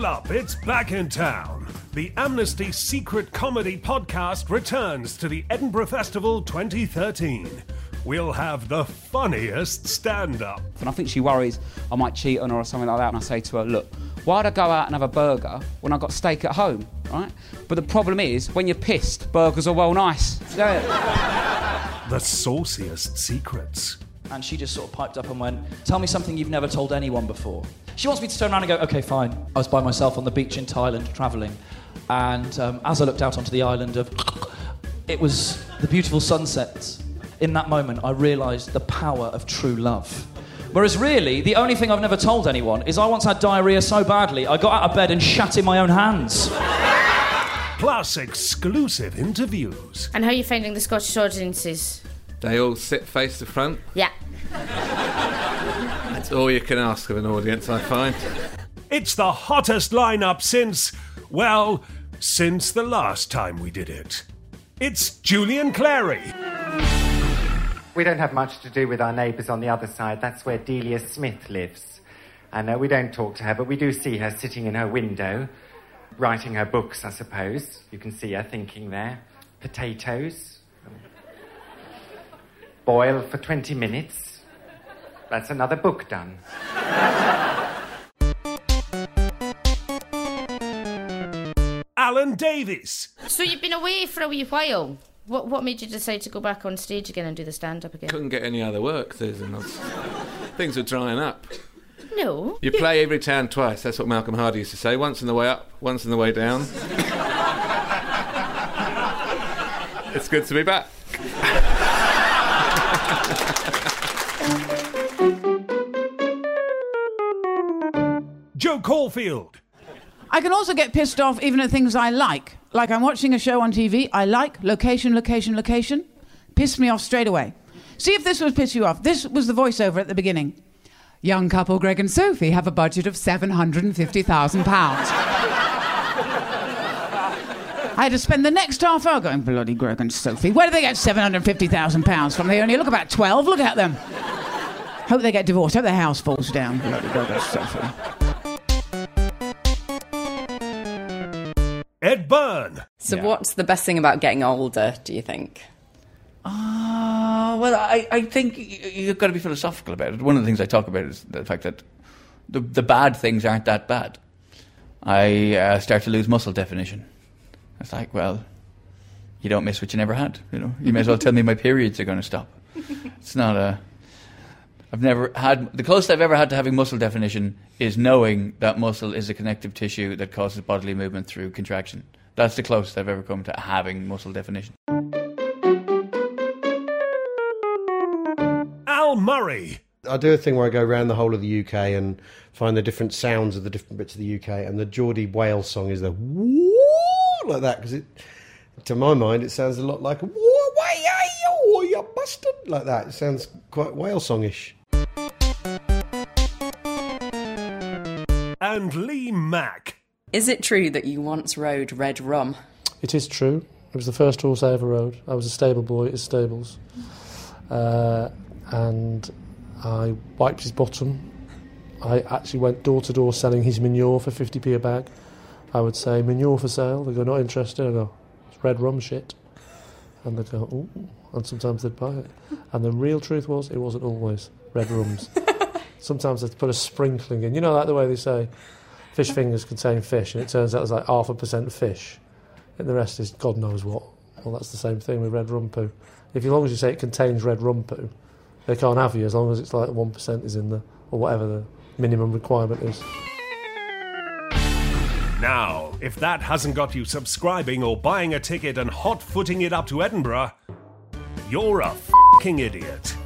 Roll Up, it's back in town. The Amnesty Secret Comedy Podcast returns to the Edinburgh Festival 2013. We'll have the funniest stand-up. And I think she worries I might cheat on her or something like that, and I say to her, look, why'd I go out and have a burger when I got steak at home, right? But the problem is, when you're pissed, burgers are well nice. The sauciest secrets. And she just sort of piped up and went, tell me something you've never told anyone before. She wants me to turn around and go, OK, fine. I was by myself on the beach in Thailand, travelling. And as I looked out onto the island it was the beautiful sunsets. In that moment, I realised the power of true love. Whereas really, the only thing I've never told anyone is I once had diarrhoea so badly, I got out of bed and shat in my own hands. Plus exclusive interviews. And how are you finding the Scottish audiences? They all sit face to front. Yeah. That's all you can ask of an audience, I find. It's the hottest lineup since the last time we did it. It's Julian Clary. We don't have much to do with our neighbours on the other side. That's where Delia Smith lives. And we don't talk to her, but we do see her sitting in her window, writing her books, I suppose. You can see her thinking there. Potatoes. Boil for 20 minutes. That's another book done. Alan Davies. So you've been away for a wee while. What made you decide to go back on stage again and do the stand-up again? Couldn't get any other work, Susan. Things were drying up. No. You play every town twice. That's what Malcolm Hardy used to say. Once on the way up, once on the way down. It's good to be back. Joe Caulfield. I can also get pissed off even at things I like. Like I'm watching a show on TV, I like, location. Pissed me off straight away. See if this would piss you off. This was the voiceover at the beginning. Young couple Greg and Sophie have a budget of £750,000. I had to spend the next half hour going, bloody Greg and Sophie. Where do they get £750,000 from? They only look about 12. Look at them. Hope they get divorced. Hope their house falls down. Bloody Greg and Sophie. Ed Byrne. So what's the best thing about getting older, do you think? Well, I think you've got to be philosophical about it. One of the things I talk about is the fact that the bad things aren't that bad. I start to lose muscle definition. It's like, well, you don't miss what you never had. You know, you may as well tell me my periods are going to stop. It's not a... I've never had... The closest I've ever had to having muscle definition is knowing that muscle is a connective tissue that causes bodily movement through contraction. That's the closest I've ever come to having muscle definition. Al Murray. I do a thing where I go around the whole of the UK and find the different sounds of the different bits of the UK, and the Geordie Wales song is the woo like that, because it, to my mind, it sounds a lot like woo, you bastard, like that. It sounds quite Wales songish. And Lee Mack. Is it true that you once rode Red Rum? It is true. It was the first horse I ever rode. I was a stable boy at his stables. And I wiped his bottom. I actually went door to door selling his manure for 50p a bag. I would say, manure for sale. They go, not interested. I go, it's Red Rum shit. And they'd go, ooh. And sometimes they'd buy it. And the real truth was, it wasn't always Red Rums. Sometimes they'd put a sprinkling in. You know, like the way they say fish fingers contain fish, and it turns out there's like 0.5% fish, and the rest is God knows what. Well, that's the same thing with red rum poo. As long as you say it contains red rum poo, they can't have you as long as it's like 1% is in there, or whatever the minimum requirement is. Now, if that hasn't got you subscribing or buying a ticket and hot-footing it up to Edinburgh, you're a f***ing idiot.